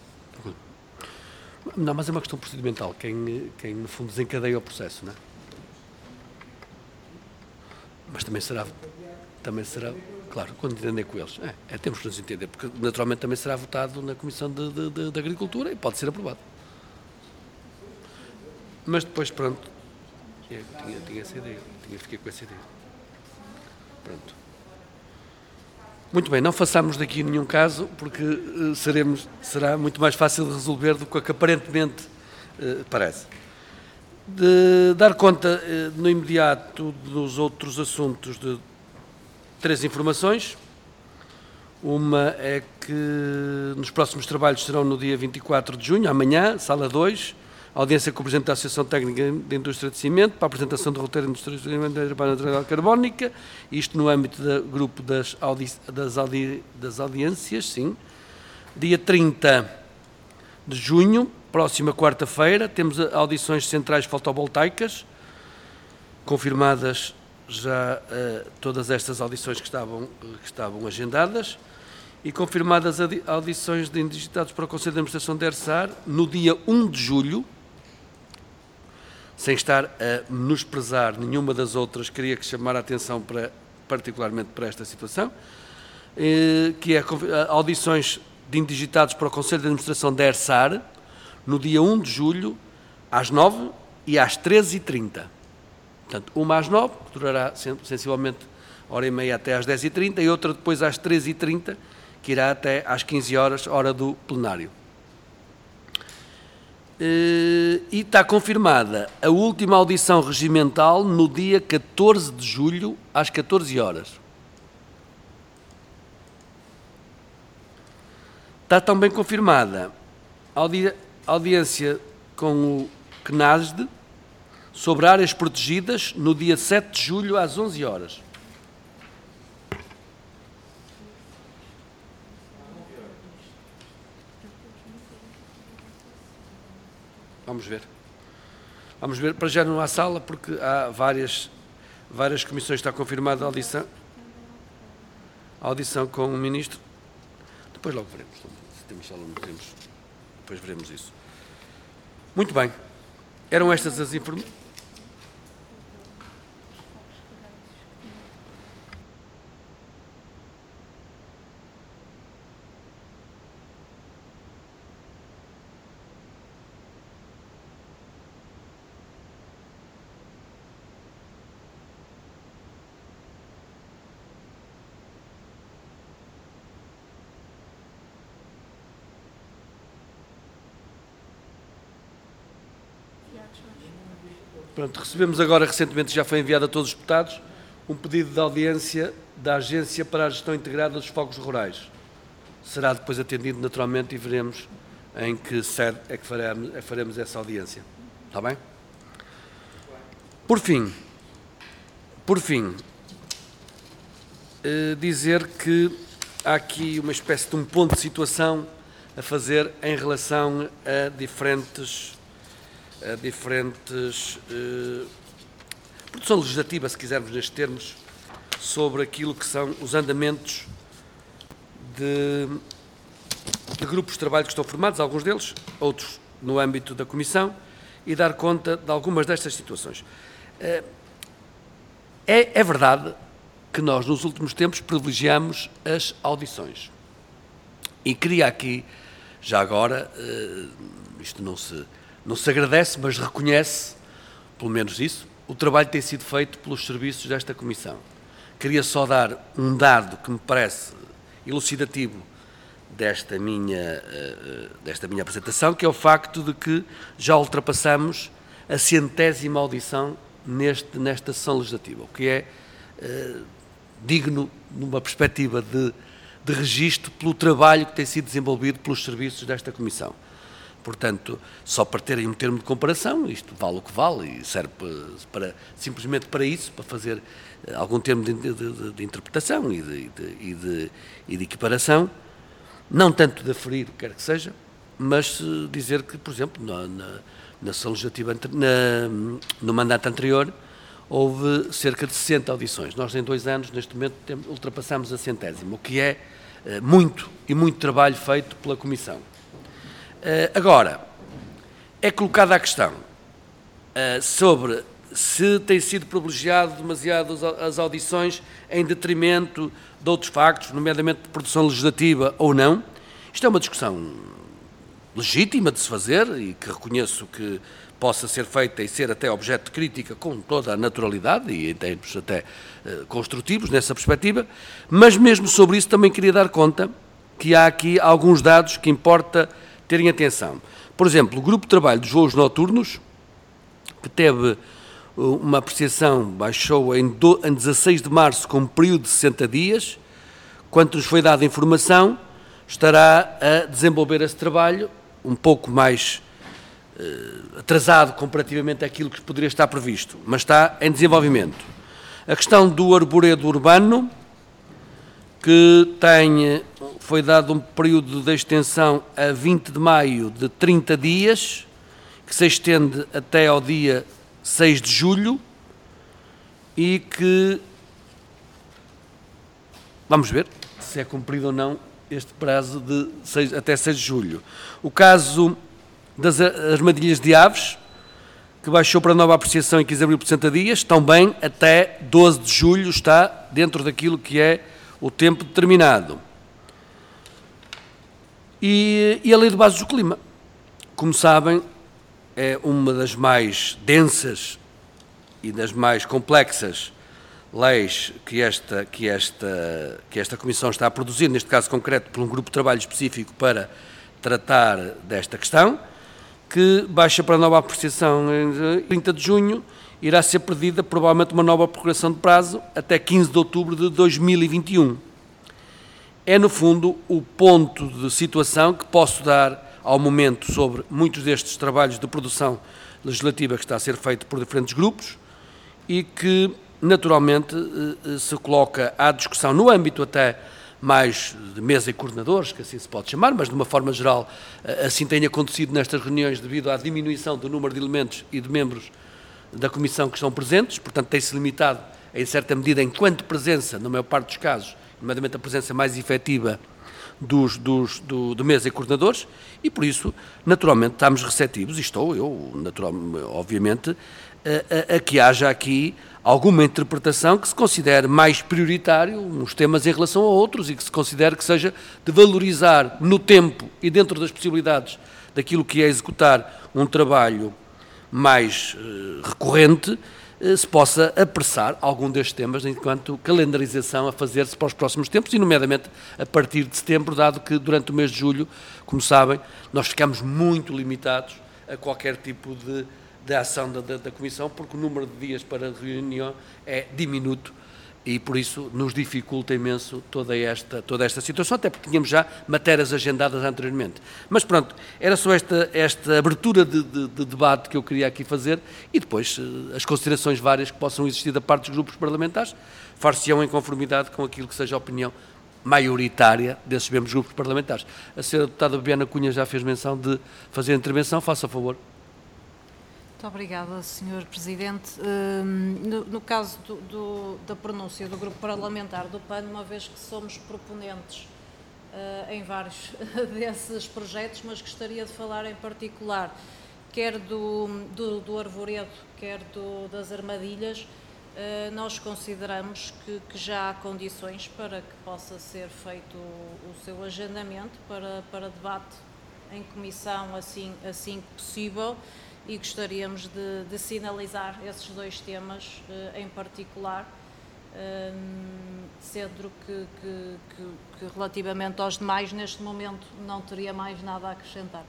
Não, mas é uma questão procedimental, quem no fundo desencadeia o processo, não é? Mas também será, claro, quando entender com eles. Temos que nos entender, porque naturalmente também será votado na Comissão de Agricultura e pode ser aprovado. Mas depois, pronto, tinha essa ideia, fiquei com essa ideia. Pronto. Muito bem, não façamos daqui nenhum caso, porque será muito mais fácil de resolver do que aparentemente parece. De dar conta no imediato dos outros assuntos de 3 informações. Uma é que nos próximos trabalhos serão no dia 24 de junho, amanhã, sala 2, audiência com o Presidente da Associação Técnica de Indústria de Cimento, para a apresentação do roteiro de industrialização da neutralidade carbónica, isto no âmbito do grupo das audiências, sim. Dia 30 de junho, próxima quarta-feira, temos audições centrais fotovoltaicas, confirmadas já todas estas audições que estavam agendadas, e confirmadas audições de indigitados para o Conselho de Administração da ERSAR no dia 1 de julho, sem estar a menosprezar nenhuma das outras, queria chamar a atenção particularmente para esta situação, que é audições de indigitados para o Conselho de Administração da ERSAR, no dia 1 de julho, às 9 e às 13h30. Portanto, uma às 9, que durará sensivelmente hora e meia até às 10h30, e outra depois às 13h30, que irá até às 15 horas, hora do plenário. E está confirmada a última audição regimental no dia 14 de julho, às 14 horas. Está também confirmada a audiência com o CNASD sobre áreas protegidas no dia 7 de julho, às 11 horas. Vamos ver, para já não há sala, porque há várias comissões, está confirmada a audição com o Ministro. Depois logo veremos, se temos sala ou não temos, depois veremos isso. Muito bem, eram estas as informações. Pronto, recebemos agora, recentemente já foi enviado a todos os deputados, um pedido de audiência da Agência para a Gestão Integrada dos Fogos Rurais. Será depois atendido naturalmente e veremos em que sede é que faremos essa audiência. Está bem? Por fim, dizer que há aqui uma espécie de um ponto de situação a fazer em relação a diferentes produção legislativa, se quisermos nestes termos, sobre aquilo que são os andamentos de grupos de trabalho que estão formados, alguns deles, outros no âmbito da Comissão, e dar conta de algumas destas situações. É verdade que nós, nos últimos tempos, privilegiamos as audições. E queria aqui, já agora, isto não se agradece, mas reconhece, pelo menos isso, o trabalho que tem sido feito pelos serviços desta Comissão. Queria só dar um dado que me parece elucidativo desta minha apresentação, que é o facto de que já ultrapassamos a 100ª audição nesta sessão legislativa, o que é digno numa perspectiva de registro pelo trabalho que tem sido desenvolvido pelos serviços desta Comissão. Portanto, só para terem um termo de comparação, isto vale o que vale e serve simplesmente para isso, para fazer algum termo de interpretação e de equiparação, não tanto de aferir o que quer que seja, mas dizer que, por exemplo, na sessão legislativa, no mandato anterior, houve cerca de 60 audições. Nós, em 2 anos, neste momento, ultrapassamos a 100ª, o que é muito trabalho feito pela Comissão. Agora, é colocada a questão sobre se tem sido privilegiado demasiado as audições em detrimento de outros factos, nomeadamente de produção legislativa ou não. Isto é uma discussão legítima de se fazer e que reconheço que possa ser feita e ser até objeto de crítica com toda a naturalidade e em termos até construtivos nessa perspectiva, mas mesmo sobre isso também queria dar conta que há aqui alguns dados que importa terem atenção. Por exemplo, o grupo de trabalho dos voos noturnos, que teve uma apreciação, baixou em 16 de março com um período de 60 dias, quanto nos foi dada informação, estará a desenvolver esse trabalho um pouco mais atrasado comparativamente àquilo que poderia estar previsto, mas está em desenvolvimento. A questão do arboredo urbano, que foi dado um período de extensão a 20 de maio de 30 dias, que se estende até ao dia 6 de julho e que vamos ver se é cumprido ou não este prazo de até 6 de julho. O caso das armadilhas de aves, que baixou para nova apreciação em 15 de abril por 60 dias, também até 12 de julho está dentro daquilo que é o tempo determinado. E a Lei de Bases do Clima, como sabem, é uma das mais densas e das mais complexas leis que esta Comissão está a produzir, neste caso concreto por um grupo de trabalho específico para tratar desta questão, que baixa para nova apreciação em 30 de junho, irá ser pedida provavelmente uma nova prorrogação de prazo até 15 de outubro de 2021. É, no fundo, o ponto de situação que posso dar ao momento sobre muitos destes trabalhos de produção legislativa que está a ser feito por diferentes grupos e que, naturalmente, se coloca à discussão no âmbito até mais de mesa e coordenadores, que assim se pode chamar, mas de uma forma geral assim tem acontecido nestas reuniões devido à diminuição do número de elementos e de membros da Comissão que estão presentes, portanto tem-se limitado em certa medida enquanto presença, na maior parte dos casos, nomeadamente a presença mais efetiva do mesa e coordenadores, e por isso, naturalmente, estamos receptivos, e estou eu, naturalmente, obviamente, a que haja aqui alguma interpretação que se considere mais prioritário uns temas em relação a outros e que se considere que seja de valorizar no tempo e dentro das possibilidades daquilo que é executar um trabalho mais recorrente, se possa apressar algum destes temas enquanto calendarização a fazer-se para os próximos tempos e, nomeadamente, a partir de setembro, dado que durante o mês de julho, como sabem, nós ficamos muito limitados a qualquer tipo de ação da Comissão, porque o número de dias para reunião é diminuto e, por isso, nos dificulta imenso toda esta situação, até porque tínhamos já matérias agendadas anteriormente. Mas pronto, era só esta abertura de debate que eu queria aqui fazer e depois as considerações várias que possam existir da parte dos grupos parlamentares far-se-ão em conformidade com aquilo que seja a opinião maioritária desses mesmos grupos parlamentares. A senhora deputada Bebiana Cunha já fez menção de fazer a intervenção, faça a favor. Muito obrigada, Sr. Presidente. No caso da pronúncia do Grupo Parlamentar do PAN, uma vez que somos proponentes em vários desses projetos, mas gostaria de falar em particular, quer do arvoredo, quer das armadilhas, nós consideramos que já há condições para que possa ser feito o seu agendamento para debate em comissão assim que possível. E gostaríamos de sinalizar esses dois temas em particular, sendo que relativamente aos demais, neste momento, não teria mais nada a acrescentar.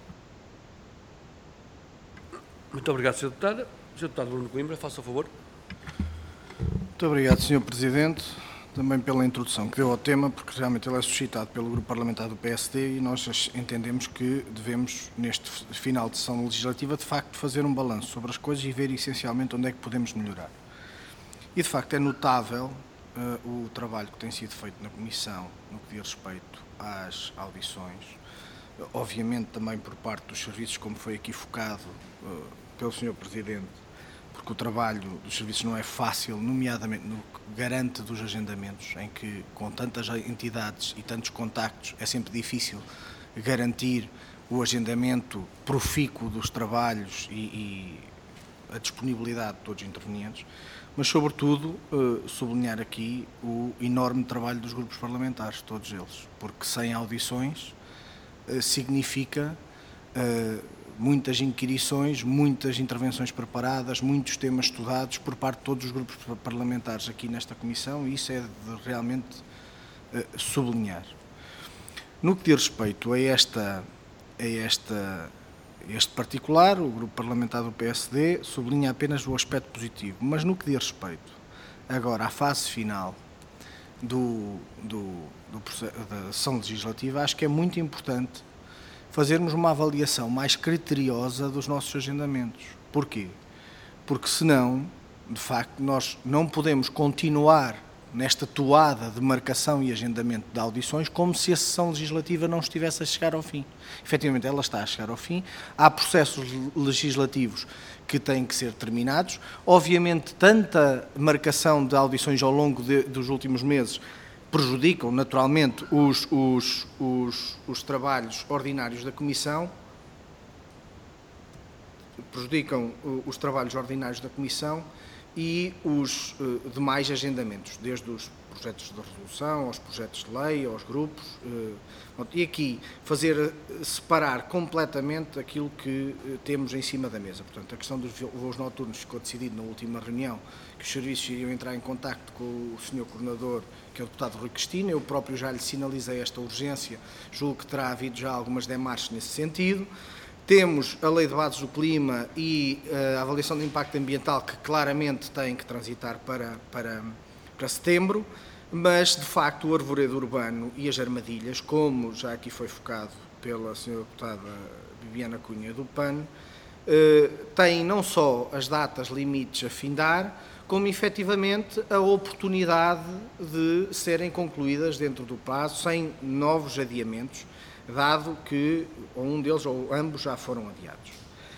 Muito obrigado, Sr. Deputada. Sr. Deputado Bruno Coimbra, faça o favor. Muito obrigado, Sr. Presidente, também pela introdução que deu ao tema, porque realmente ele é suscitado pelo Grupo Parlamentar do PSD e nós entendemos que devemos, neste final de sessão legislativa, de facto fazer um balanço sobre as coisas e ver essencialmente onde é que podemos melhorar. E de facto é notável o trabalho que tem sido feito na Comissão no que diz respeito às audições, obviamente também por parte dos serviços, como foi aqui focado pelo Sr. Presidente, porque o trabalho dos serviços não é fácil, nomeadamente no que garante dos agendamentos, em que com tantas entidades e tantos contactos é sempre difícil garantir o agendamento profícuo dos trabalhos e a disponibilidade de todos os intervenientes, mas sobretudo sublinhar aqui o enorme trabalho dos grupos parlamentares, todos eles, porque sem audições significa muitas inquirições, muitas intervenções preparadas, muitos temas estudados por parte de todos os grupos parlamentares aqui nesta Comissão, e isso é de realmente sublinhar. No que diz respeito a este particular, o grupo parlamentar do PSD sublinha apenas o aspecto positivo, mas no que diz respeito agora à fase final da sessão legislativa, acho que é muito importante fazermos uma avaliação mais criteriosa dos nossos agendamentos. Porquê? Porque senão, de facto, nós não podemos continuar nesta toada de marcação e agendamento de audições como se a sessão legislativa não estivesse a chegar ao fim. Efetivamente, ela está a chegar ao fim, há processos legislativos que têm que ser terminados. Obviamente, tanta marcação de audições ao longo dos últimos meses prejudicam naturalmente os trabalhos ordinários da Comissão, e os demais agendamentos, desde os projetos de resolução, aos projetos de lei, aos grupos, e aqui separar completamente aquilo que temos em cima da mesa. Portanto, a questão dos voos noturnos ficou decidido na última reunião, que os serviços iriam entrar em contacto com o Sr. Coordenador, que é o deputado Rui Cristina. Eu próprio já lhe sinalizei esta urgência, julgo que terá havido já algumas demarches nesse sentido. Temos a Lei de Bases do Clima e a avaliação de impacto ambiental, que claramente tem que transitar para setembro, mas, de facto, o arvoredo urbano e as armadilhas, como já aqui foi focado pela Sra. Deputada Bibiana Cunha do PAN, têm não só as datas limites a findar, como, efetivamente, a oportunidade de serem concluídas dentro do prazo, sem novos adiamentos, dado que ou um deles ou ambos já foram adiados.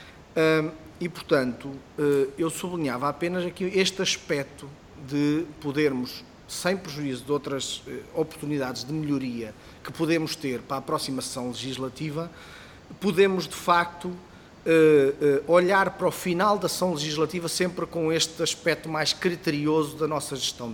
E, portanto, eu sublinhava apenas aqui este aspecto de podermos, sem prejuízo de outras oportunidades de melhoria que podemos ter para a próxima sessão legislativa, podemos, de facto, olhar para o final da sessão legislativa sempre com este aspecto mais criterioso da nossa gestão de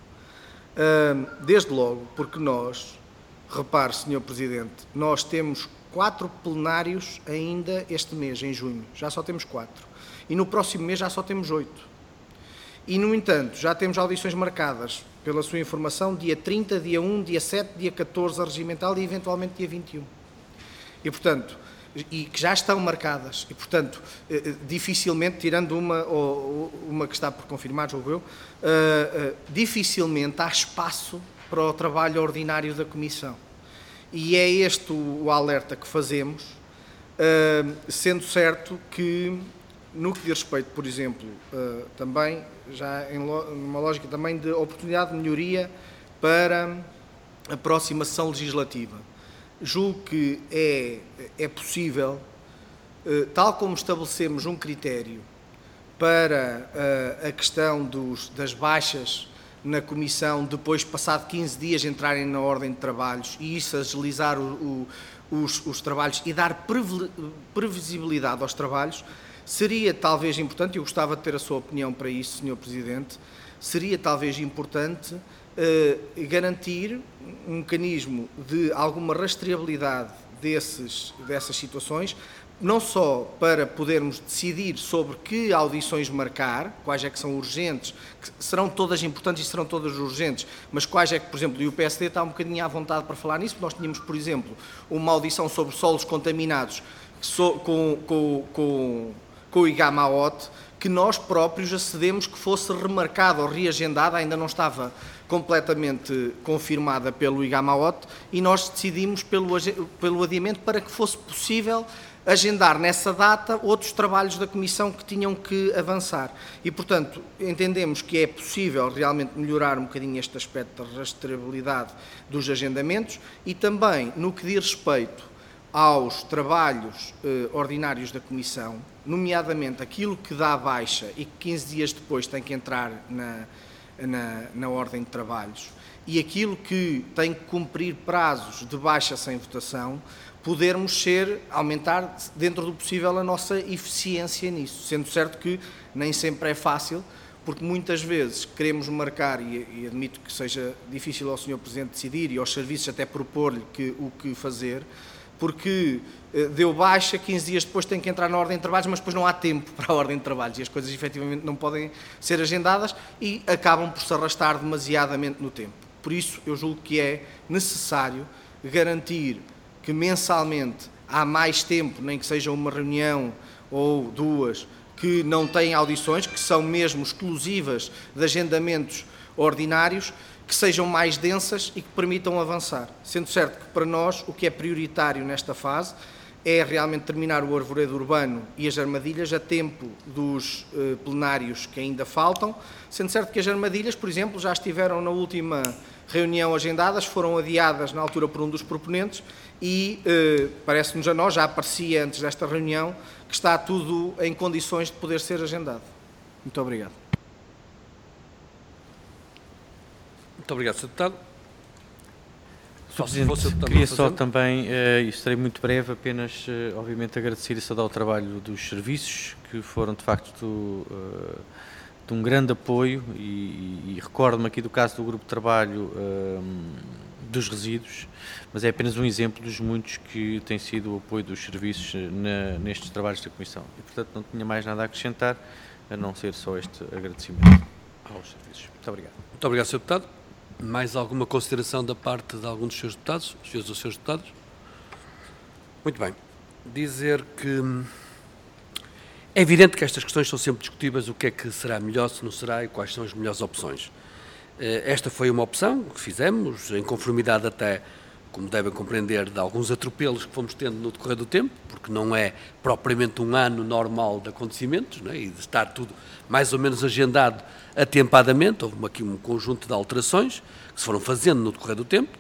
tempo. Desde logo, porque nós, repare, Sr. Presidente, nós temos 4 plenários ainda este mês, em junho. Já só temos 4. E no próximo mês já só temos 8. E, no entanto, já temos audições marcadas, pela sua informação, dia 30, dia 1, dia 7, dia 14 a regimental e, eventualmente, dia 21. E, portanto, e que já estão marcadas. E, portanto, dificilmente, tirando uma que está por confirmar, julgo eu, dificilmente há espaço para o trabalho ordinário da Comissão. E é este o alerta que fazemos, sendo certo que, no que diz respeito, por exemplo, também, já numa lógica também de oportunidade de melhoria para a próxima sessão legislativa, julgo que é possível, tal como estabelecemos um critério para a questão das baixas na Comissão, depois, passado 15 dias, entrarem na ordem de trabalhos e isso agilizar os trabalhos e dar previsibilidade aos trabalhos, seria talvez importante, eu gostava de ter a sua opinião para isso, Sr. Presidente, seria talvez importante garantir um mecanismo de alguma rastreabilidade dessas situações, não só para podermos decidir sobre que audições marcar, quais é que são urgentes, que serão todas importantes e serão todas urgentes, mas quais é que, por exemplo, e o PSD está um bocadinho à vontade para falar nisso, nós tínhamos, por exemplo, uma audição sobre solos contaminados com o IGAMAOT, que nós próprios acedemos que fosse remarcada ou reagendada, ainda não estava completamente confirmada pelo IGAMAOT, e nós decidimos pelo adiamento para que fosse possível agendar nessa data outros trabalhos da Comissão que tinham que avançar. E, portanto, entendemos que é possível realmente melhorar um bocadinho este aspecto da rastreabilidade dos agendamentos e também, no que diz respeito aos trabalhos ordinários da Comissão, nomeadamente aquilo que dá baixa e que 15 dias depois tem que entrar na ordem de trabalhos, e aquilo que tem que cumprir prazos de baixa sem votação, podermos aumentar dentro do possível a nossa eficiência nisso, sendo certo que nem sempre é fácil, porque muitas vezes queremos marcar, e admito que seja difícil ao Sr. Presidente decidir e aos serviços até propor-lhe o que fazer, porque deu baixa, 15 dias depois tem que entrar na ordem de trabalhos, mas depois não há tempo para a ordem de trabalhos e as coisas efetivamente não podem ser agendadas e acabam por se arrastar demasiadamente no tempo. Por isso, eu julgo que é necessário garantir que mensalmente há mais tempo, nem que seja uma reunião ou duas, que não têm audições, que são mesmo exclusivas de agendamentos ordinários, que sejam mais densas e que permitam avançar. Sendo certo que para nós o que é prioritário nesta fase é realmente terminar o arvoredo urbano e as armadilhas a tempo dos plenários que ainda faltam, sendo certo que as armadilhas, por exemplo, já estiveram na última reunião agendadas, foram adiadas na altura por um dos proponentes e parece-nos a nós, já aparecia antes desta reunião, que está tudo em condições de poder ser agendado. Muito obrigado. Muito obrigado, Sr. Deputado. Sr. Presidente, queria só também, e estarei muito breve, apenas, obviamente, agradecer e saudar o trabalho dos serviços, que foram, de facto, de um grande apoio, e recordo-me aqui do caso do grupo de trabalho dos resíduos, mas é apenas um exemplo dos muitos que tem sido o apoio dos serviços nestes trabalhos da Comissão. E, portanto, não tinha mais nada a acrescentar, a não ser só este agradecimento aos serviços. Muito obrigado. Muito obrigado, Sr. Deputado. Mais alguma consideração da parte de algum dos seus deputados, os senhores ou seus deputados? Muito bem. Dizer que é evidente que estas questões são sempre discutíveis, o que é que será melhor, se não será, e quais são as melhores opções. Esta foi uma opção que fizemos, em conformidade até, como devem compreender, de alguns atropelos que fomos tendo no decorrer do tempo, porque não é propriamente um ano normal de acontecimentos, não é? E de estar tudo mais ou menos agendado atempadamente. Houve aqui um conjunto de alterações que se foram fazendo no decorrer do tempo.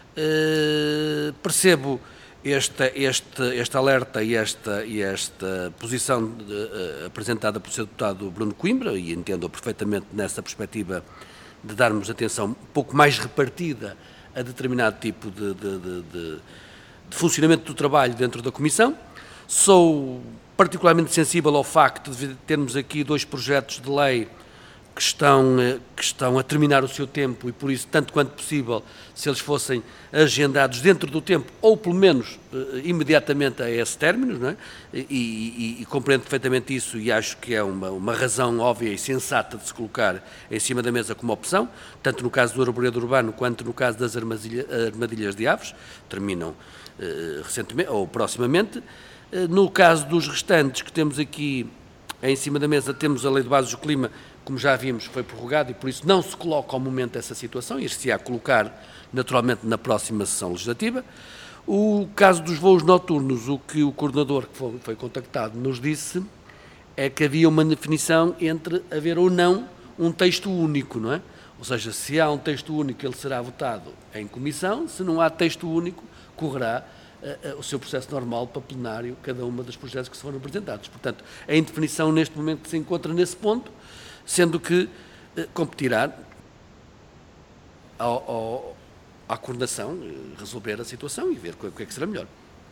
Percebo este alerta e esta posição apresentada pelo Sr. Deputado Bruno Coimbra, e entendo-a perfeitamente nessa perspectiva de darmos atenção um pouco mais repartida a determinado tipo de funcionamento do trabalho dentro da Comissão. Sou particularmente sensível ao facto de termos aqui dois projetos de lei que estão a terminar o seu tempo e, por isso, tanto quanto possível, se eles fossem agendados dentro do tempo, ou pelo menos imediatamente a esse término, não é? E compreendo perfeitamente isso e acho que é uma razão óbvia e sensata de se colocar em cima da mesa como opção, tanto no caso do arvoredo urbano quanto no caso das armadilhas de aves, terminam recentemente ou proximamente. No caso dos restantes que temos aqui em cima da mesa, temos a Lei de Bases do Clima, como já vimos, foi prorrogado e por isso não se coloca ao momento essa situação, e se há a colocar naturalmente na próxima sessão legislativa. O caso dos voos noturnos, o que o coordenador que foi contactado nos disse é que havia uma definição entre haver ou não um texto único, não é? Ou seja, se há um texto único, ele será votado em comissão, se não há texto único, correrá o seu processo normal para plenário, cada uma dos projetos que se foram apresentados. Portanto, a indefinição neste momento se encontra nesse ponto, sendo que competirá à coordenação resolver a situação e ver o que é que será melhor.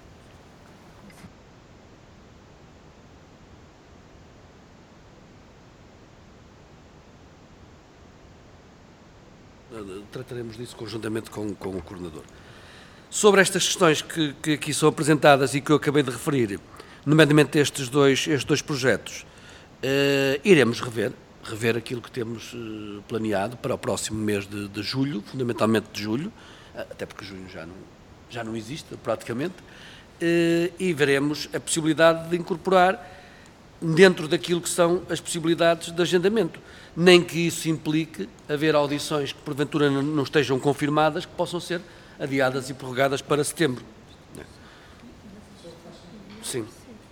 Trataremos disso conjuntamente com o coordenador. Sobre estas questões que aqui são apresentadas e que eu acabei de referir, nomeadamente estes dois projetos, iremos rever aquilo que temos planeado para o próximo mês de julho, fundamentalmente de julho, até porque junho já não existe praticamente, e veremos a possibilidade de incorporar dentro daquilo que são as possibilidades de agendamento, nem que isso implique haver audições que porventura não estejam confirmadas, que possam ser adiadas e prorrogadas para setembro. Sim.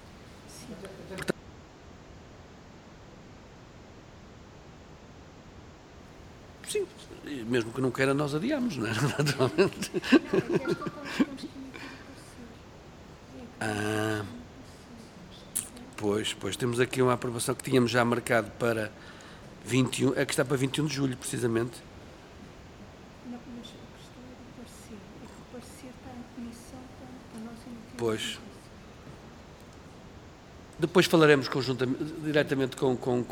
Sim, mesmo que não queira, nós adiamos, não é? Naturalmente. Pois, temos aqui uma aprovação que tínhamos já marcado para 21, é que está para 21 de julho, precisamente. Não, mas a questão é do parecer. É que o parecer está em comissão para a nossa iniciativa. Pois. Depois falaremos diretamente com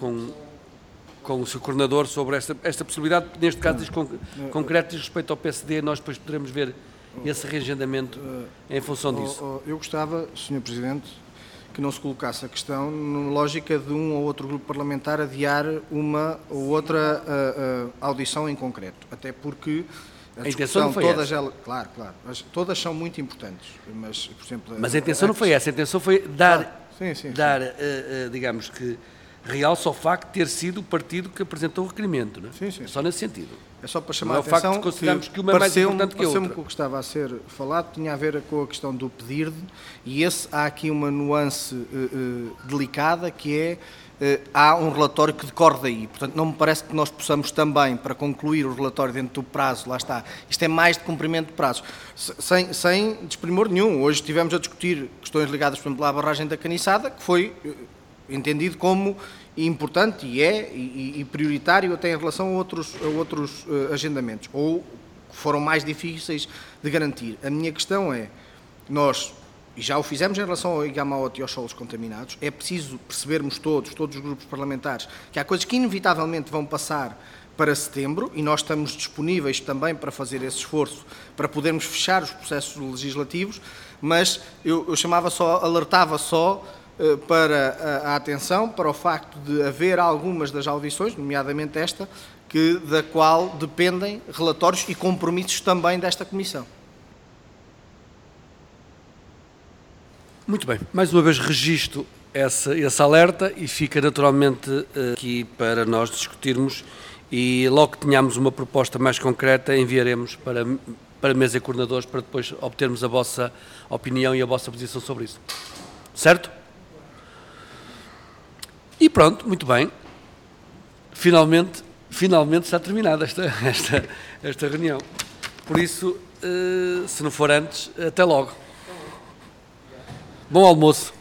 o Sr. Coordenador sobre esta possibilidade. Neste caso, diz concreto, diz respeito ao PSD, nós depois poderemos ver esse reagendamento em função disso. Eu gostava, Sr. Presidente, que não se colocasse a questão na lógica de um ou outro grupo parlamentar adiar uma ou outra audição em concreto. Até porque a intenção não foi todas essa. Claro, todas são muito importantes. Mas, por exemplo, mas a intenção não foi essa, a intenção foi dar, sim. digamos que, realce ao facto de ter sido o partido que apresentou o requerimento. Não é? Sim. Só nesse sentido. É só para chamar a atenção. atenção O facto de considerarmos que uma é mais importante que a outra. Que o que estava a ser falado tinha a ver com a questão do pedir, e há aqui uma nuance delicada, que é, há um relatório que decorre daí. Portanto, não me parece que nós possamos também, para concluir o relatório dentro do prazo, lá está, isto é mais de cumprimento de prazo, sem desprimor nenhum. Hoje estivemos a discutir questões ligadas, por exemplo, à barragem da Caniçada, que foi entendido como importante e prioritário até em relação a outros agendamentos, ou que foram mais difíceis de garantir. A minha questão é, nós, e já o fizemos em relação ao Igamaote e aos solos contaminados, é preciso percebermos todos os grupos parlamentares, que há coisas que inevitavelmente vão passar para setembro, e nós estamos disponíveis também para fazer esse esforço, para podermos fechar os processos legislativos, mas eu alertava só para a atenção, para o facto de haver algumas das audições, nomeadamente esta, da qual dependem relatórios e compromissos também desta Comissão. Muito bem. Mais uma vez registro esse alerta e fica naturalmente aqui para nós discutirmos, e logo que tenhamos uma proposta mais concreta enviaremos para a mesa de coordenadores para depois obtermos a vossa opinião e a vossa posição sobre isso. Certo? E pronto, muito bem. Finalmente está terminada esta reunião. Por isso, se não for antes, até logo. Bom almoço.